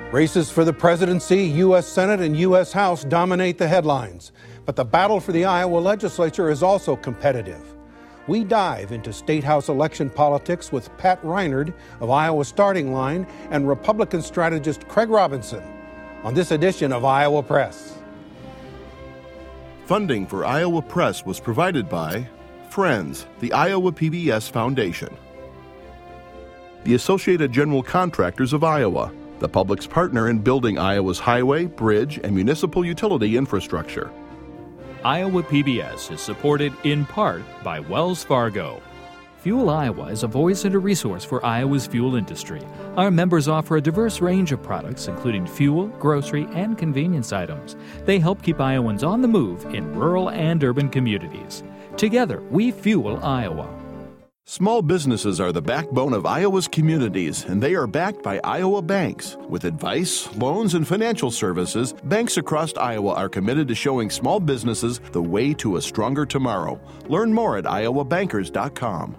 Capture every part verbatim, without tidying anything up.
Races for the presidency, U S Senate, and U S House dominate the headlines. But the battle for the Iowa legislature is also competitive. We dive into state house election politics with Pat Reinard of Iowa Starting Line and Republican strategist Craig Robinson on this edition of Iowa Press. Funding for Iowa Press was provided by Friends, the Iowa P B S Foundation, the Associated General Contractors of Iowa, the public's partner in building Iowa's highway, bridge, and municipal utility infrastructure. Iowa P B S is supported in part by Wells Fargo. Fuel Iowa is a voice and a resource for Iowa's fuel industry. Our members offer a diverse range of products, including fuel, grocery, and convenience items. They help keep Iowans on the move in rural and urban communities. Together, we fuel Iowa. Small businesses are the backbone of Iowa's communities, and they are backed by Iowa banks. With advice, loans, and financial services, banks across Iowa are committed to showing small businesses the way to a stronger tomorrow. Learn more at iowa bankers dot com.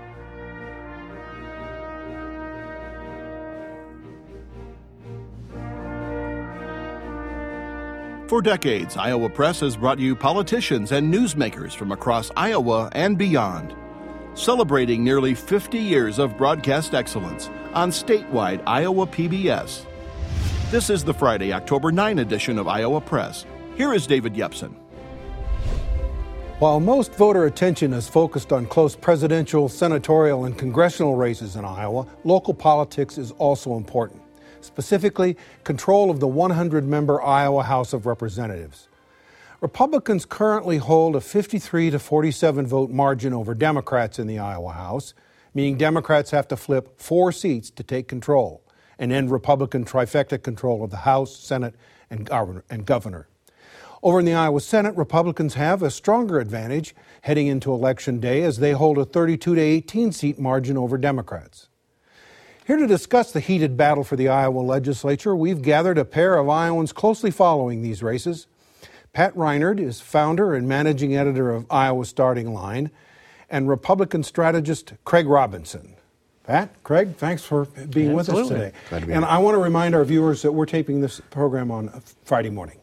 For decades, Iowa Press has brought you politicians and newsmakers from across Iowa and beyond, celebrating nearly fifty years of broadcast excellence on statewide Iowa P B S. This is the Friday, October ninth edition of Iowa Press. Here is David Yepsen. While most voter attention is focused on close presidential, senatorial, and congressional races in Iowa, local politics is also important. Specifically, control of the one hundred member Iowa House of Representatives. Republicans currently hold a fifty-three to forty-seven vote margin over Democrats in the Iowa House, meaning Democrats have to flip four seats to take control and end Republican trifecta control of the House, Senate, and governor. Over in the Iowa Senate, Republicans have a stronger advantage heading into Election Day as they hold a thirty-two to eighteen seat margin over Democrats. Here to discuss the heated battle for the Iowa legislature, we've gathered a pair of Iowans closely following these races. Pat Reinard is founder and managing editor of Iowa Starting Line, and Republican strategist Craig Robinson. Pat, Craig, thanks for being Absolutely. with us today. Glad to be and here. I want to remind our viewers that we're taping this program on Friday morning.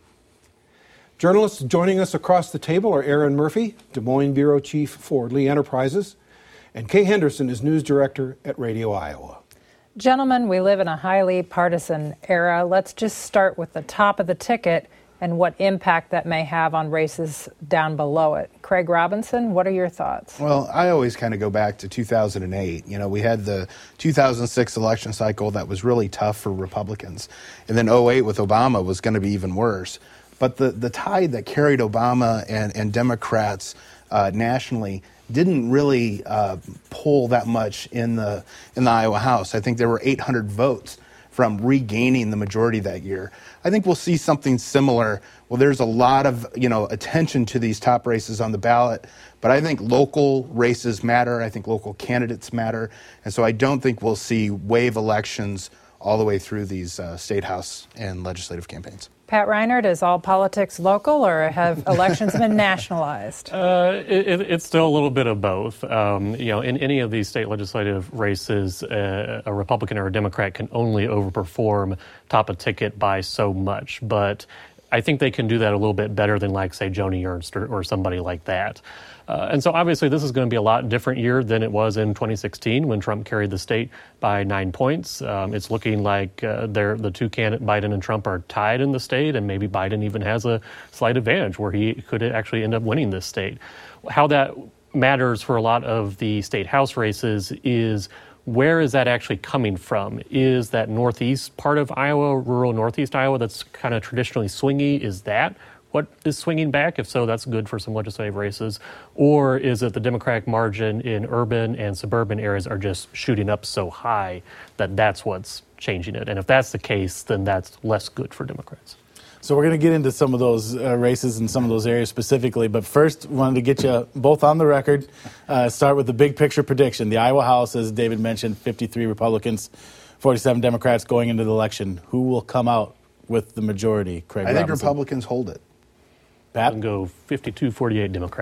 Journalists joining us across the table are Aaron Murphy, Des Moines bureau chief for Lee Enterprises, and Kay Henderson is news director at Radio Iowa. Gentlemen, we live in a highly partisan era. Let's just start with the top of the ticket and what impact that may have on races down below it. Craig Robinson, what are your thoughts? Well, I always kind of go back to two thousand eight. You know, we had the two thousand six election cycle that was really tough for Republicans. And then oh eight with Obama was going to be even worse. But the, the tide that carried Obama and, and Democrats uh, nationally didn't really uh, pull that much in the in the Iowa House. I think there were eight hundred votes from regaining the majority that year. I think we'll see something similar. Well, there's a lot of, you know, attention to these top races on the ballot, but I think local races matter. I think local candidates matter. And so I don't think we'll see wave elections all the way through these uh, state house and legislative campaigns. Pat Reinard, is all politics local or have elections been nationalized? Uh, it, it's still a little bit of both. Um, you know, in any of these state legislative races, uh, a Republican or a Democrat can only overperform top of ticket by so much. But I think they can do that a little bit better than, like, say, Joni Ernst or, or somebody like that. Uh, and so obviously this is going to be a lot different year than it was in twenty sixteen when Trump carried the state by nine points. Um, it's looking like uh, they're, the two candidates, Biden and Trump, are tied in the state, and maybe Biden even has a slight advantage where he could actually end up winning this state. How that matters for a lot of the state house races is where is that actually coming from? Is that northeast part of Iowa, rural northeast Iowa, that's kind of traditionally swingy? Is that what is swinging back? If so, that's good for some legislative races. Or is it the Democratic margin in urban and suburban areas are just shooting up so high that that's what's changing it? And if that's the case, then that's less good for Democrats. So we're going to get into some of those uh, races in some of those areas specifically. But first, wanted to get you both on the record. Uh, start with the big picture prediction. The Iowa House, as David mentioned, fifty-three Republicans, forty-seven Democrats going into the election. Who will come out with the majority, Craig I think Robinson? Republicans hold it. Pat? And go fifty-two forty-eight Democrat.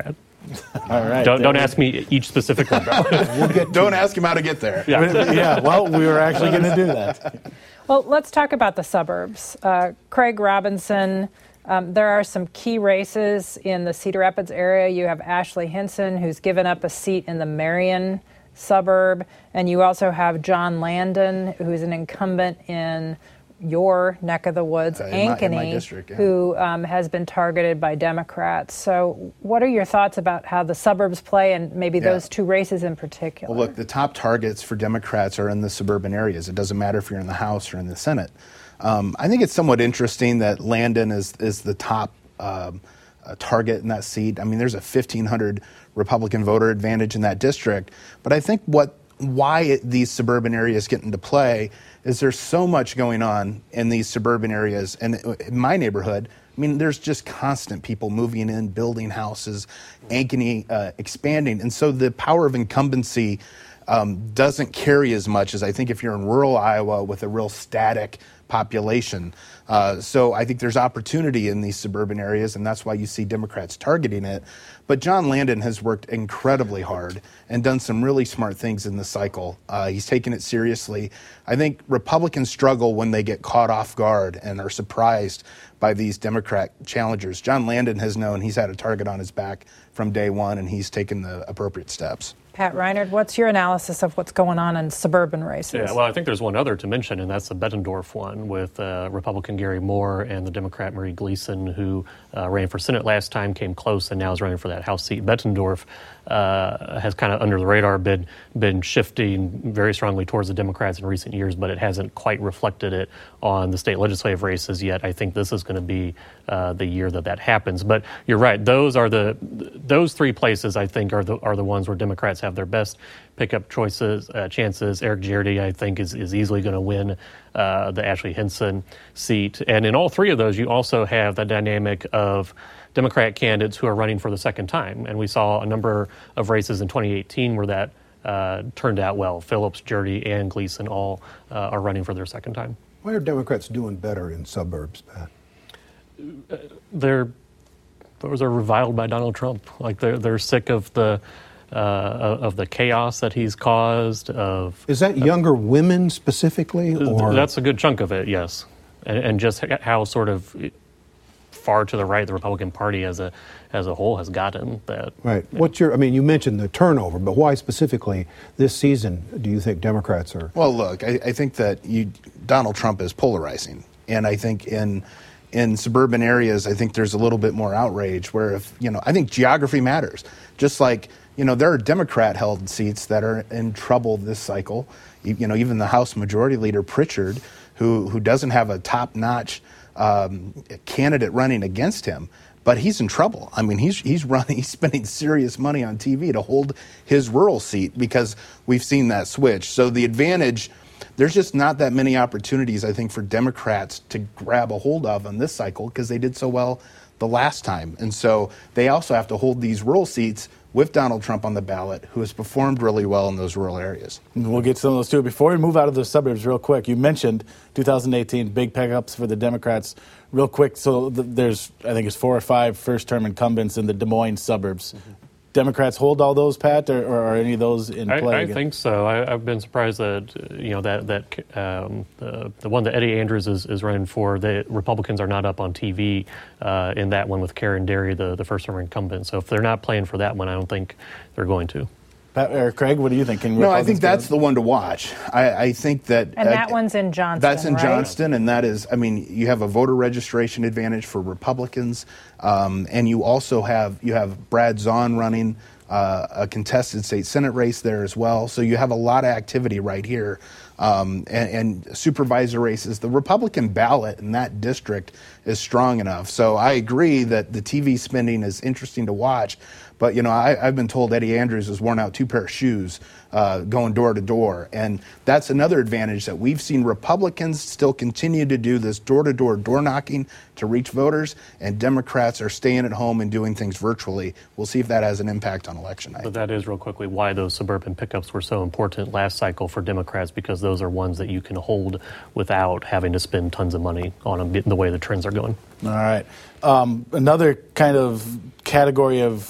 All right. Don't, don't ask me each specific one. we'll get don't ask him how to get there. Yeah, yeah well, we were actually going to do that. Well, let's talk about the suburbs. Uh, Craig Robinson, um, there are some key races in the Cedar Rapids area. You have Ashley Hinson, who's given up a seat in the Marion suburb, and you also have John Landon, who is an incumbent in your neck of the woods, uh, in my, Ankeny, in my district, yeah. who um, has been targeted by Democrats. So what are your thoughts about how the suburbs play and maybe yeah. those two races in particular? Well, look, the top targets for Democrats are in the suburban areas. It doesn't matter if you're in the House or in the Senate. Um, I think it's somewhat interesting that Landon is, is the top um, uh, target in that seat. I mean, there's a fifteen hundred Republican voter advantage in that district. But I think what why it, these suburban areas get into play is there's so much going on in these suburban areas. And in my neighborhood, I mean, there's just constant people moving in, building houses, Ankeny uh, expanding. And so the power of incumbency um, doesn't carry as much as I think if you're in rural Iowa with a real static population. Uh, so I think there's opportunity in these suburban areas, and that's why you see Democrats targeting it. But John Landon has worked incredibly hard and done some really smart things in the cycle. Uh, he's taken it seriously. I think Republicans struggle when they get caught off guard and are surprised by these Democrat challengers. John Landon has known he's had a target on his back from day one, and he's taken the appropriate steps. Pat Reinert, what's your analysis of what's going on in suburban races? Yeah, well, I think there's one other to mention, and that's the Bettendorf one with uh, Republican Gary Moore and the Democrat Marie Gleason, who uh, ran for Senate last time, came close, and now is running for that House seat. Bettendorf uh, has kind of under the radar been, been shifting very strongly towards the Democrats in recent years, but it hasn't quite reflected it on the state legislative races yet. I think this is going to be uh, the year that that happens. But you're right; those are the those three places I think are the are the ones where Democrats have their best pickup choices, uh, chances. Eric Giardi, I think, is, is easily going to win uh, the Ashley Hinson seat. And in all three of those, you also have the dynamic of Democrat candidates who are running for the second time. And we saw a number of races in twenty eighteen where that uh, turned out well. Phillips, Giardi, and Gleason all uh, are running for their second time. Why are Democrats doing better in suburbs, Pat? Uh, they're those are reviled by Donald Trump. Like they're they're sick of the uh, of the chaos that he's caused. Of is that younger uh, women specifically, or that's a good chunk of it, yes, and, and just how sort of far to the right the Republican Party as a as a whole has gotten. That right. What's your? I mean, you mentioned the turnover, but why specifically this season do you think Democrats are? Well, look, I, I think that you Donald Trump is polarizing, and I think in. In suburban areas, I think there's a little bit more outrage where if, you know, I think geography matters. Just like, you know, there are Democrat-held seats that are in trouble this cycle. You, you know, even the House Majority Leader Pritchard, who who doesn't have a top-notch um, candidate running against him, but he's in trouble. I mean, he's he's running, he's spending serious money on T V to hold his rural seat because we've seen that switch. So the advantage. There's just not that many opportunities, I think, for Democrats to grab a hold of on this cycle because they did so well the last time. And so they also have to hold these rural seats with Donald Trump on the ballot, who has performed really well in those rural areas. We'll get to some of those too. Before we move out of the suburbs real quick, you mentioned two thousand eighteen big pickups for the Democrats. Real quick, so th- there's, I think it's four or five first-term incumbents in the Des Moines suburbs. Mm-hmm. Democrats hold all those, Pat, or, or are any of those in play? I, I think so. I, I've been surprised that you know that that um, the the one that Eddie Andrews is, is running for. The Republicans are not up on T V uh, in that one with Karen Derry, the the first term incumbent. So if they're not playing for that one, I don't think they're going to. Pat, or Craig, what do you think? Can no, I think that's the one to watch. I, I think that... And that uh, one's in Johnston, That's in right? Johnston, and that is, I mean, you have a voter registration advantage for Republicans, um, and you also have, you have Brad Zahn running uh, a contested state Senate race there as well. So you have a lot of activity right here. Um, and, and supervisor races, the Republican ballot in that district is strong enough. So I agree that the T V spending is interesting to watch. But, you know, I, I've been told Eddie Andrews has worn out two pair of shoes uh, going door to door. And that's another advantage that we've seen Republicans still continue to do this door-to-door door knocking to reach voters, and Democrats are staying at home and doing things virtually. We'll see if that has an impact on election night. But that is, real quickly, why those suburban pickups were so important last cycle for Democrats, because those are ones that you can hold without having to spend tons of money on them the way the trends are going. All right. Um, another kind of category of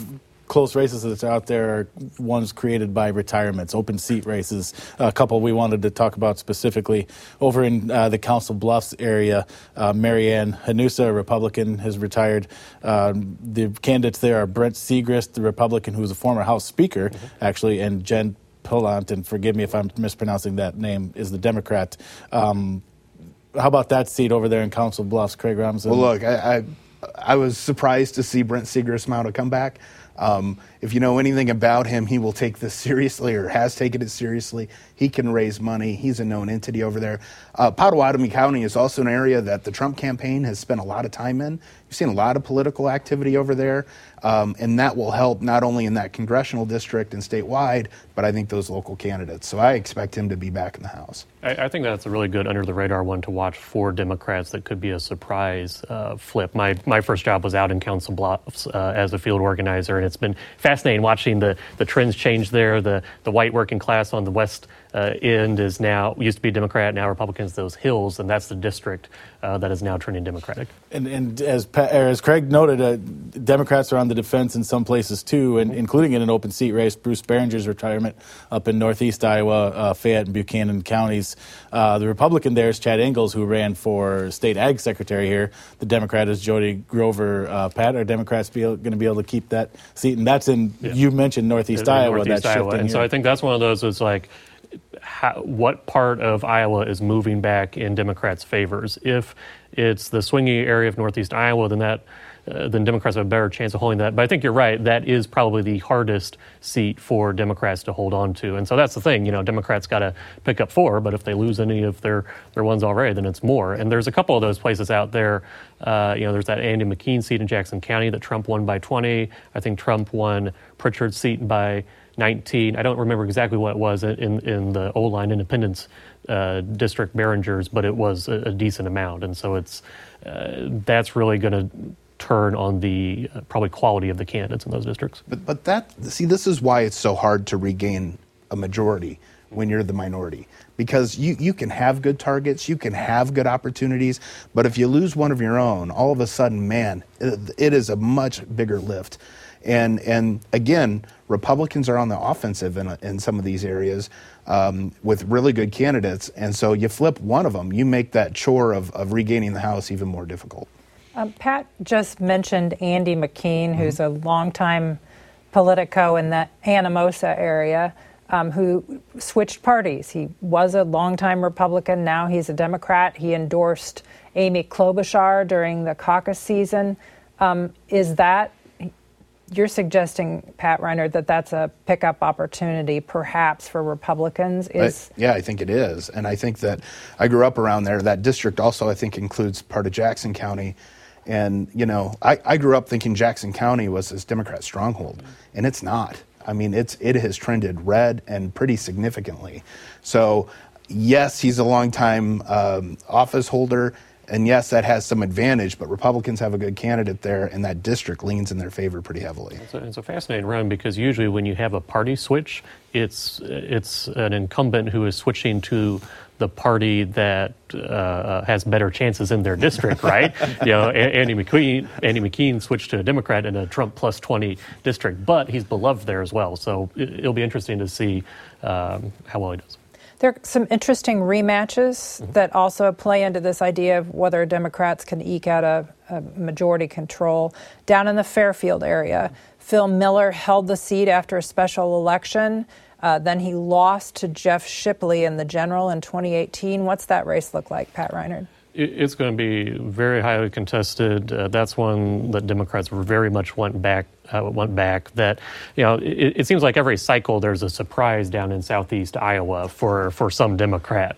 close races that are out there are ones created by retirements, open seat races. A couple we wanted to talk about specifically over in uh, the Council Bluffs area. Uh, Marianne Hanusa, a Republican, has retired. Uh, the candidates there are Brent Segrist, the Republican who was a former House Speaker, mm-hmm. actually, and Jen Pillant, and forgive me if I'm mispronouncing that name, is the Democrat. Um, how about that seat over there in Council Bluffs, Craig Robinson? Well, look, I, I, I was surprised to see Brent Segrist mount a comeback. Um, if you know anything about him, he will take this seriously or has taken it seriously. He can raise money. He's a known entity over there. Uh, Pottawatomie County is also an area that the Trump campaign has spent a lot of time in. You've seen a lot of political activity over there, um, and that will help not only in that congressional district and statewide, but I think those local candidates. So I expect him to be back in the House. I, I think that's a really good under-the-radar one to watch for Democrats that could be a surprise uh, flip. My my first job was out in Council Bluffs uh, as a field organizer, and it's been fascinating watching the, the trends change there. The, the white working class on the west uh, end is now, used to be Democrat, now Republicans, those hills, and that's the district uh, that is now turning Democratic. And, and as as Craig noted, uh, Democrats are on the defense in some places too, and including in an open seat race. Bruce Behringer's retirement up in northeast Iowa, uh, Fayette and Buchanan counties. Uh, the Republican there is Chad Ingles, who ran for state ag secretary here. The Democrat is Jody Grover. Uh, Pat, are Democrats going to be able to keep that seat? And that's in, yeah. you mentioned northeast in, Iowa. Northeast that's Iowa. And here. so I think that's one of those is like, how, what part of Iowa is moving back in Democrats' favors? If it's the swingy area of northeast Iowa, then that uh, then Democrats have a better chance of holding that. But I think you're right. That is probably the hardest seat for Democrats to hold on to. And so that's the thing. You know, Democrats got to pick up four, but if they lose any of their, their ones already, then it's more. And there's a couple of those places out there. Uh, you know, there's that Andy McKean seat in Jackson County that Trump won by twenty. I think Trump won Pritchard's seat by nineteen. I don't remember exactly what it was in, in the O-line Independence uh, District Behringer's, but it was a, a decent amount. And so it's uh, that's really going to turn on the uh, probably quality of the candidates in those districts. But but that see, this is why it's so hard to regain a majority when you're the minority, because you, you can have good targets, you can have good opportunities, but if you lose one of your own, all of a sudden, man, it, it is a much bigger lift. And and again, Republicans are on the offensive in, in some of these areas um, with really good candidates. And so you flip one of them, you make that chore of, of regaining the House even more difficult. Um, Pat just mentioned Andy McKean, mm-hmm. who's a longtime Politico in the Anamosa area, um, who switched parties. He was a longtime Republican. Now he's a Democrat. He endorsed Amy Klobuchar during the caucus season. Um, is that You're suggesting, Pat Reiner, that that's a pickup opportunity perhaps for Republicans? Is I, yeah, I think it is. And I think that I grew up around there. That district also, I think, includes part of Jackson County. And, you know, I, I grew up thinking Jackson County was this Democrat stronghold, and it's not. I mean, it's it has trended red and pretty significantly. So, yes, he's a longtime um, office holder. And yes, that has some advantage, but Republicans have a good candidate there, and that district leans in their favor pretty heavily. It's a, it's a fascinating run because usually when you have a party switch, it's it's an incumbent who is switching to the party that uh, has better chances in their district, right? You know, Andy McKean, Andy McKean switched to a Democrat in a Trump plus twenty district, but he's beloved there as well. So it'll be interesting to see um, how well he does. There are some interesting rematches mm-hmm. that also play into this idea of whether Democrats can eke out a, a majority control. Down in the Fairfield area, Phil Miller held the seat after a special election. Uh, then he lost to Jeff Shipley in the general in twenty eighteen. What's that race look like, Pat Reiner? It's going to be very highly contested. Uh, that's one that Democrats very much want back. Uh, went back. That you know, it, it seems like every cycle there's a surprise down in southeast Iowa for for some Democrat.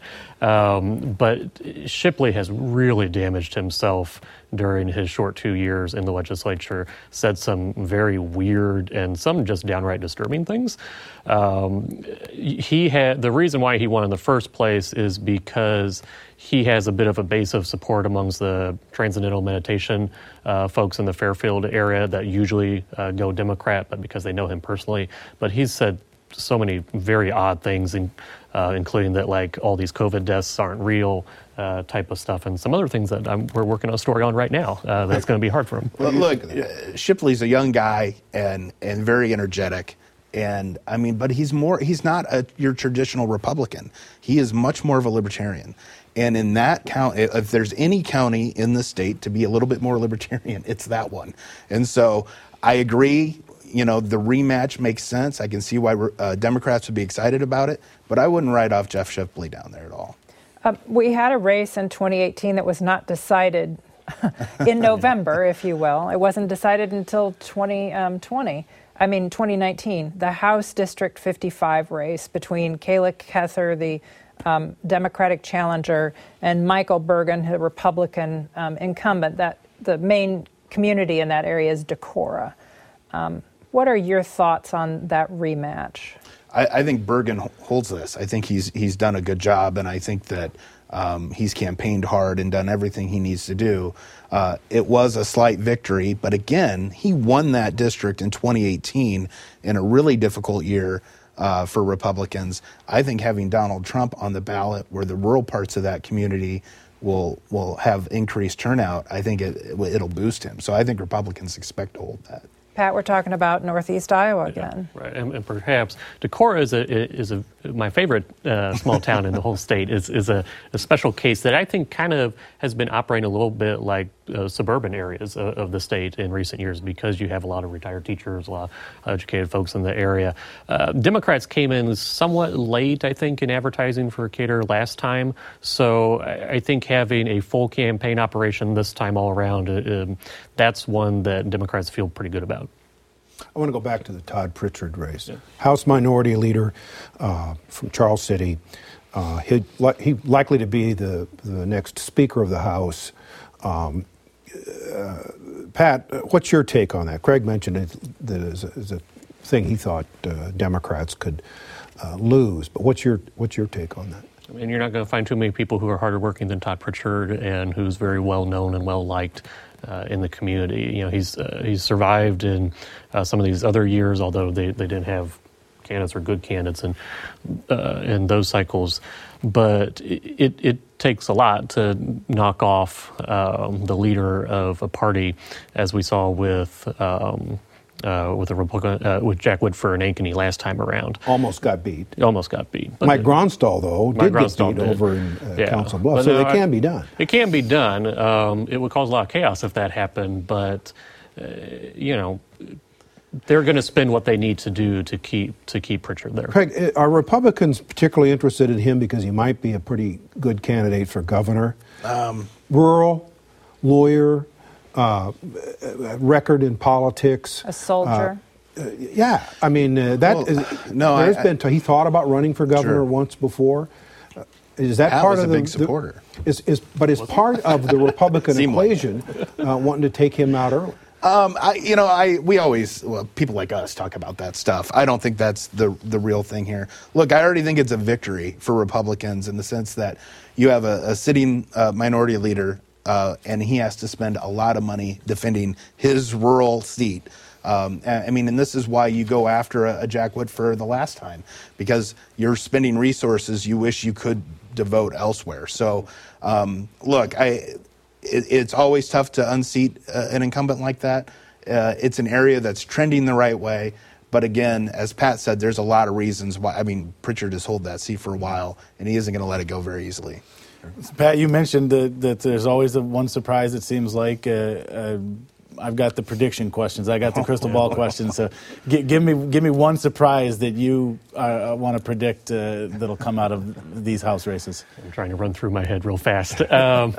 Um, but Shipley has really damaged himself during his short two years in the legislature. Said some very weird and some just downright disturbing things. Um, he had the reason why he won in the first place is because he has a bit of a base of support amongst the Transcendental Meditation uh, folks in the Fairfield area that usually uh, go Democrat, but because they know him personally. But he's said so many very odd things, and uh, including that like all these COVID deaths aren't real. Uh, type of stuff, and some other things that I'm, we're working on a story on right now. Uh, that's going to be hard for him. Well, look, uh, Shipley's a young guy and and very energetic, and I mean, but he's more. He's not a, your traditional Republican. He is much more of a libertarian. And in that count, if there's any county in the state to be a little bit more libertarian, it's that one. And so I agree. You know, the rematch makes sense. I can see why uh, Democrats would be excited about it, but I wouldn't write off Jeff Shipley down there at all. Um, we had a race in twenty eighteen that was not decided in November, if you will. It wasn't decided until twenty twenty. I mean, twenty nineteen. The House District fifty-five race between Kayla Kether, the um, Democratic challenger, and Michael Bergen, the Republican um, incumbent. That the main community in that area is Decorah. Um, what are your thoughts on that rematch? I, I think Bergen holds this. I think he's he's done a good job, and I think that um, he's campaigned hard and done everything he needs to do. Uh, it was a slight victory, but again, he won that district in twenty eighteen in a really difficult year uh, for Republicans. I think having Donald Trump on the ballot, where the rural parts of that community will will have increased turnout, I think it, it'll boost him. So I think Republicans expect to hold that. Pat, we're talking about Northeast Iowa again. Yeah, right, and, and perhaps Decorah is a is a my favorite uh, small town in the whole state. is is a, a special case that I think kind of has been operating a little bit like uh, suburban areas of, of the state in recent years because you have a lot of retired teachers, a lot of educated folks in the area. Uh, Democrats came in somewhat late, I think, in advertising for Cater last time. So I, I think having a full campaign operation this time all around, uh, um, that's one that Democrats feel pretty good about. I want to go back to the Todd Pritchard race. Yeah. House Minority Leader uh, from Charles City. Uh, he he likely to be the, the next Speaker of the House. Um, uh, Pat, what's your take on that? Craig mentioned it that as a, as a thing he thought uh, Democrats could uh, lose. But what's your what's your take on that? I mean, you're not going to find too many people who are harder working than Todd Pritchard and who's very well known and well liked uh, in the community. You know, he's uh, he's survived in uh, some of these other years, although they, they didn't have candidates or good candidates in uh, in those cycles. But it, it, it takes a lot to knock off um, the leader of a party, as we saw with. Um, Uh, with a Republican, uh, with Jack Woodford and Ankeny last time around. Almost got beat. Almost got beat. But Mike Gronstal, though, Mike did Gronstal get beat did. over in uh, yeah. Council Bluffs. But So no, it can I, be done. It can be done. Um, it would cause a lot of chaos if that happened, but, uh, you know, they're going to spend what they need to do to keep to keep Pritchard there. Craig, are Republicans particularly interested in him because he might be a pretty good candidate for governor? Um, Rural, lawyer, uh, record in politics. A soldier. Uh, Uh, yeah, I mean uh, that well, is. No, there's I, been. T- he thought about running for governor sure. once before. Uh, is that Pat part was of a the big supporter? The, is, is but is part of the Republican equation uh, wanting to take him out early? Um, I, you know, I we always well, people like us talk about that stuff. I don't think that's the the real thing here. Look, I already think it's a victory for Republicans in the sense that you have a, a sitting uh, minority leader, uh, and he has to spend a lot of money defending his rural seat. Um, I mean, and this is why you go after a, a Jack Woodford the last time, because you're spending resources you wish you could devote elsewhere. So, um, look, I, it, it's always tough to unseat uh, an incumbent like that. Uh, it's an area that's trending the right way. But again, as Pat said, there's a lot of reasons why. I mean, Pritchard has held that seat for a while, and he isn't going to let it go very easily. Pat, you mentioned that, that there's always a one surprise, it seems like. Uh, uh, I've got the prediction questions. I got the crystal ball questions. So g- give me give me one surprise that you uh, want to predict uh, that'll come out of these House races. I'm trying to run through my head real fast. Um,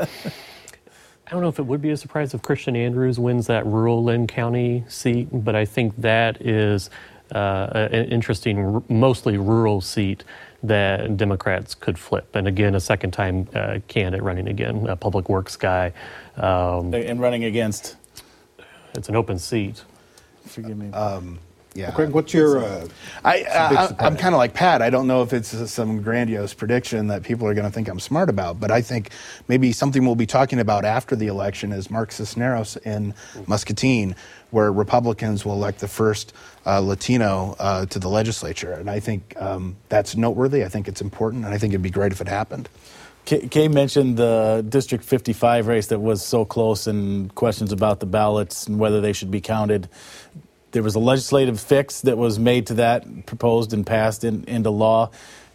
I don't know if it would be a surprise if Christian Andrews wins that rural Lynn County seat, but I think that is uh, an interesting, r- mostly rural seat that Democrats could flip. And again, a second time uh, candidate running again, a public works guy. Um, and running against? It's an open seat. Forgive me. Um, Yeah. Craig, what's your? Uh, I, I I'm kind of like Pat. I don't know if it's some grandiose prediction that people are going to think I'm smart about, but I think maybe something we'll be talking about after the election is Mark Cisneros in Muscatine, where Republicans will elect the first uh, Latino uh, to the legislature, and I think um, that's noteworthy. I think it's important, and I think it'd be great if it happened. Kay mentioned the District fifty-five race that was so close and questions about the ballots and whether they should be counted. There was a legislative fix that was made to that, proposed and passed in, into law.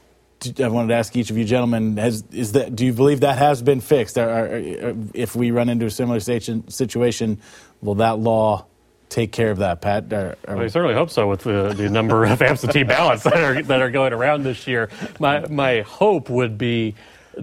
I wanted to ask each of you gentlemen, has, is that, do you believe that has been fixed? Are, are, if we run into a similar situation, will that law take care of that, Pat? Are, are I certainly hope so with the, the number of absentee ballots that are that are going around this year. My, my hope would be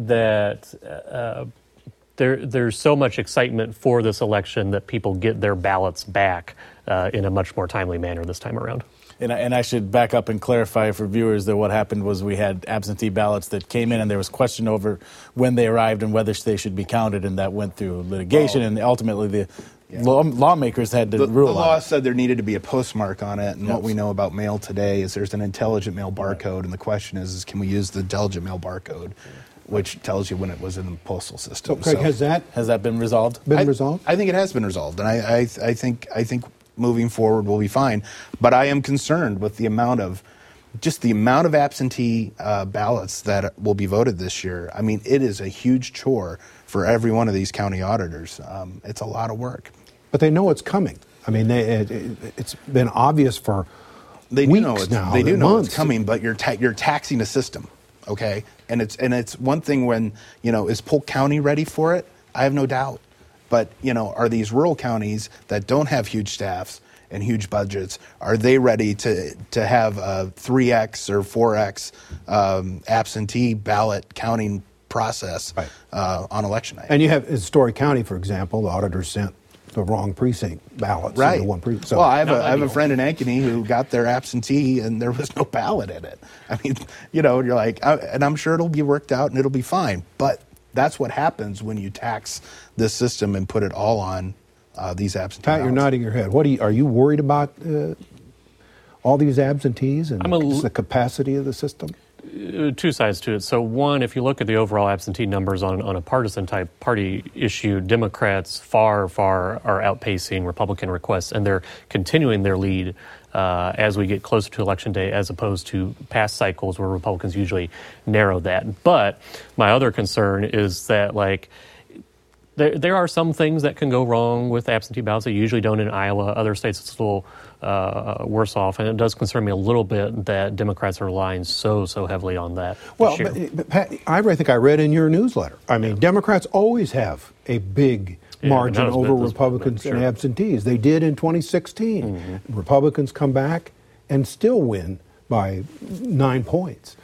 that uh, there there's so much excitement for this election that people get their ballots back uh, in a much more timely manner this time around. And I, and I should back up and clarify for viewers that what happened was we had absentee ballots that came in and there was question over when they arrived and whether they should be counted, and that went through litigation, oh. and ultimately the yeah. law, lawmakers had to the, rule the law on it. said there needed to be a postmark on it, and yes. what we know about mail today is there's an intelligent mail barcode, right. and the question is, is can we use the intelligent mail barcode, which tells you when it was in the postal system. So, Craig, so, has that has that been resolved? Been I, resolved? I think it has been resolved, and I, I, I think I think moving forward we'll be fine. But I am concerned with the amount of, just the amount of absentee uh, ballots that will be voted this year. I mean, it is a huge chore for every one of these county auditors. Um, it's a lot of work. But they know it's coming. I mean, they, it, it, it's been obvious for they weeks do know it's, now. They do know months. it's coming, but you're ta- you're taxing a system. Okay, and it's and it's one thing when, you know, is Polk County ready for it? I have no doubt. But, you know, are these rural counties that don't have huge staffs and huge budgets, are they ready to to have a three X or four X um, absentee ballot counting process right. uh, on election night? And you have in Story County, for example, the auditors sent the wrong precinct ballots. Right. The one precinct. So, well, I have, no, a, I have a friend in Ankeny who got their absentee and there was no ballot in it. I mean, you know, you're like, I, and I'm sure it'll be worked out and it'll be fine. But that's what happens when you tax this system and put it all on uh, these absentee Pat, ballots. you're nodding your head. What are you, are you worried about uh, all these absentees and I'm a l- the capacity of the system? Uh, two sides to it. So one, if you look at the overall absentee numbers on, on a partisan type party issue, Democrats far, far are outpacing Republican requests, and they're continuing their lead uh, as we get closer to Election Day, as opposed to past cycles where Republicans usually narrow that. But my other concern is that, like, there there are some things that can go wrong with absentee ballots that usually don't in Iowa. Other states it's a little uh, worse off, and it does concern me a little bit that Democrats are relying so, so heavily on that. Well, but, but Pat, I think I read in your newsletter. I mean, yeah. Democrats always have a big yeah, margin over bit, Republicans sure. and absentees. They did in twenty sixteen. Mm-hmm. Republicans come back and still win by nine points.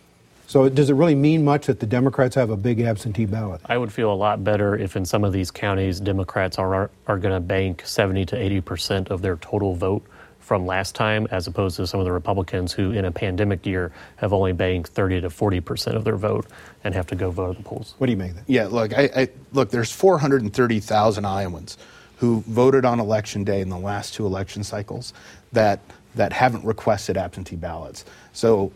So does it really mean much that the Democrats have a big absentee ballot? I would feel a lot better if in some of these counties, Democrats are are, are going to bank seventy to eighty percent of their total vote from last time, as opposed to some of the Republicans who, in a pandemic year, have only banked thirty to forty percent of their vote and have to go vote at the polls. What do you make of that? Yeah, look, I, I, look, there's four hundred thirty thousand Iowans who voted on Election Day in the last two election cycles that that haven't requested absentee ballots. So,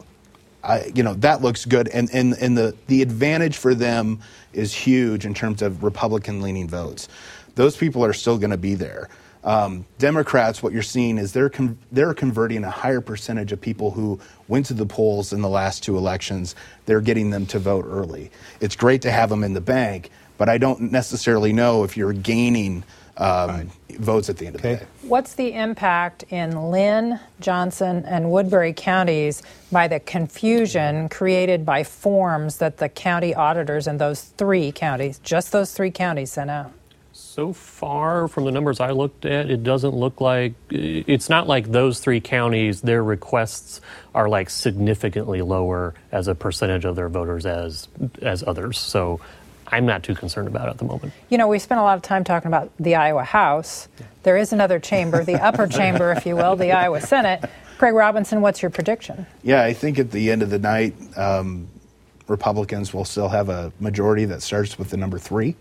I, you know, that looks good, and, and, and the, the advantage for them is huge in terms of Republican-leaning votes. Those people are still going to be there. Um, Democrats, what you're seeing is they're con- they're converting a higher percentage of people who went to the polls in the last two elections. They're getting them to vote early. It's great to have them in the bank, but I don't necessarily know if you're gaining um, right. votes at the end okay. of the day. What's the impact in Lynn, Johnson, and Woodbury counties by the confusion created by forms that the county auditors in those three counties, just those three counties, sent out? So far, from the numbers I looked at, it doesn't look like, it's not like those three counties, their requests are like significantly lower as a percentage of their voters as as others. So I'm not too concerned about it at the moment. You know, we spent a lot of time talking about the Iowa House. There is another chamber, the upper chamber, if you will, the Iowa Senate. Craig Robinson, what's your prediction? Yeah, I think at the end of the night, um, Republicans will still have a majority that starts with the number three.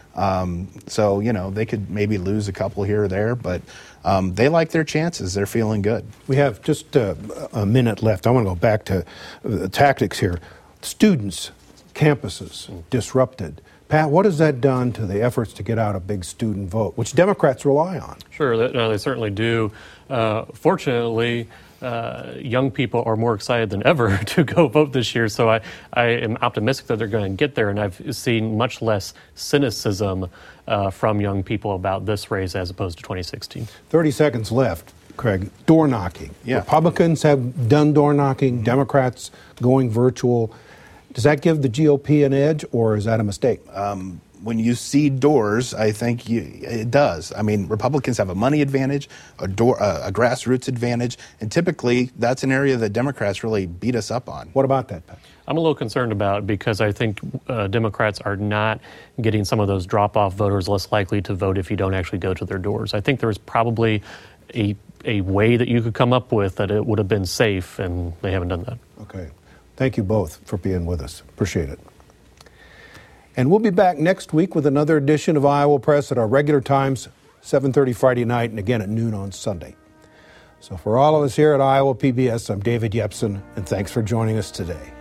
Um, so, you know, they could maybe lose a couple here or there, but um, they like their chances. They're feeling good. We have just uh, a minute left. I want to go back to the tactics here. Students, campuses disrupted. Pat, what has that done to the efforts to get out a big student vote, which Democrats rely on? Sure, that, no, they certainly do. Uh, fortunately, uh, young people are more excited than ever to go vote this year, so I, I am optimistic that they're going to get there, and I've seen much less cynicism uh, from young people about this race as opposed to twenty sixteen. thirty seconds left, Craig. Door knocking. Yeah. Republicans have done door knocking, Democrats going virtual. Does that give the G O P an edge, or is that a mistake? Um, when you see doors, I think you, it does. I mean, Republicans have a money advantage, a door, a, a grassroots advantage, and typically that's an area that Democrats really beat us up on. What about that, Pat? I'm a little concerned about it because I think uh, Democrats are not getting some of those drop-off voters less likely to vote if you don't actually go to their doors. I think there's probably a a way that you could come up with that it would have been safe, and they haven't done that. Okay. Thank you both for being with us. Appreciate it. And we'll be back next week with another edition of Iowa Press at our regular times, seven thirty Friday night and again at noon on Sunday. So for all of us here at Iowa P B S, I'm David Yepsen, and thanks for joining us today.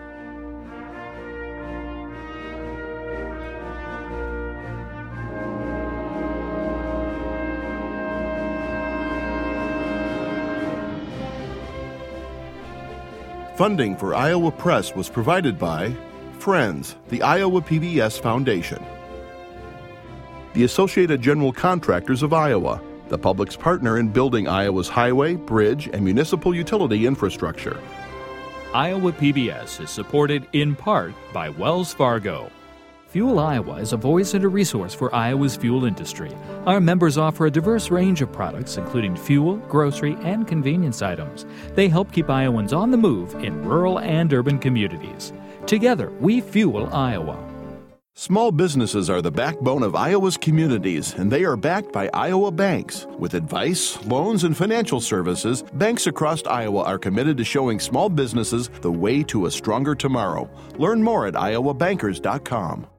Funding for Iowa Press was provided by Friends, the Iowa P B S Foundation, the Associated General Contractors of Iowa, the public's partner in building Iowa's highway, bridge, and municipal utility infrastructure. Iowa P B S is supported in part by Wells Fargo. Fuel Iowa is a voice and a resource for Iowa's fuel industry. Our members offer a diverse range of products, including fuel, grocery, and convenience items. They help keep Iowans on the move in rural and urban communities. Together, we fuel Iowa. Small businesses are the backbone of Iowa's communities, and they are backed by Iowa banks. With advice, loans, and financial services, banks across Iowa are committed to showing small businesses the way to a stronger tomorrow. Learn more at iowa bankers dot com.